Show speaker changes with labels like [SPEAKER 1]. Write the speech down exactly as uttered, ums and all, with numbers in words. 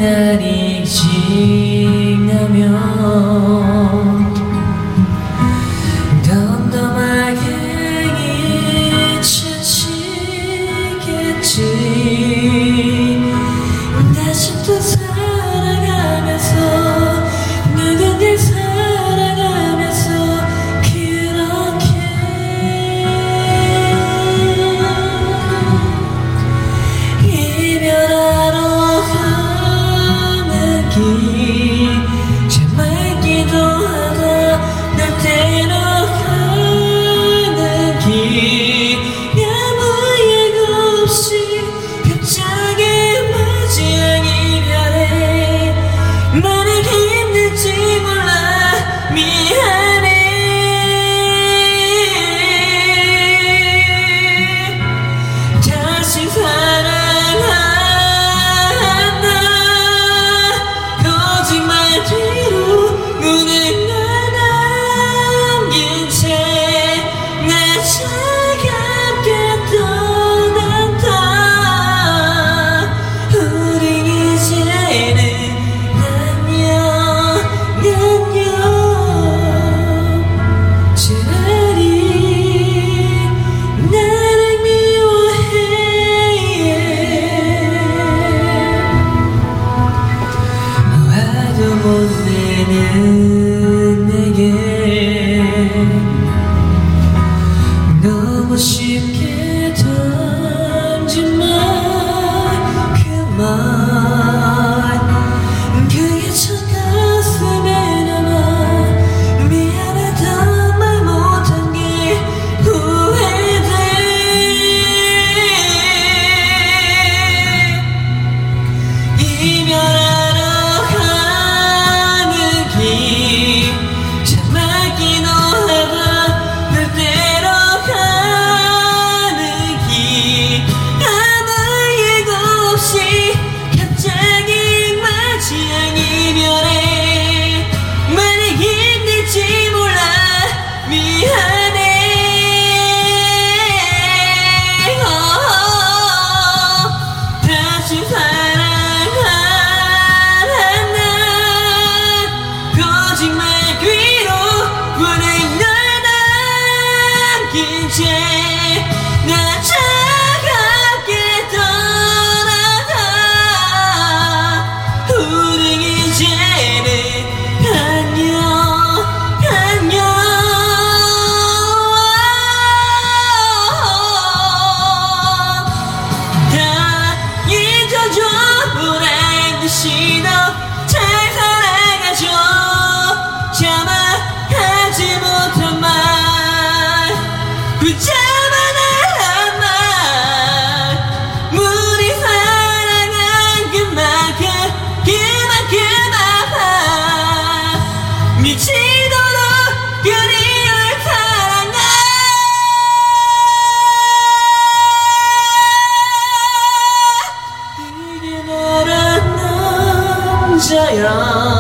[SPEAKER 1] 날이 지나면 덤덤하게 잊혀지겠지. 다시 또 살아가면서 누군가를 사랑하면서 그렇게 이별하러 가는 길 정말 기도하다 널 데려가는 길 아무 예고 없이 갑자기 맞이한 이별에 많이 힘들지 몰라 미안해. 다시 사랑한다 거짓말 뒤로 눈을 남긴 채 나 차갑게 떠난다. 우린 이제는 안녕 안녕. 차라리 나를 미워해. 화도 못 내는 내게 너무 쉽게 던진 말 그 말 그게 첫 가슴에 남아 미안하다 말 못한 게 후회돼. 이별하러 가는 길 정말 기도하다 널 데려가는 길 아무 예고 없이 갑자기 맞이한 이별에 많이 힘들지 몰라 미안해. 어, 다시 사랑한다 거짓말 귀로 불을 널 남긴 채 나 차갑게 떠나다. 우린 이제는 안녕 안녕. 다 잊어줘 보란 듯이 너 잘 살아가줘. 참아 하지 못한 말 붙잡아 달란 말 우리 사랑한 그만큼 그만큼 아파 미치도록 그리울 사랑아. 이게 너란 남자야.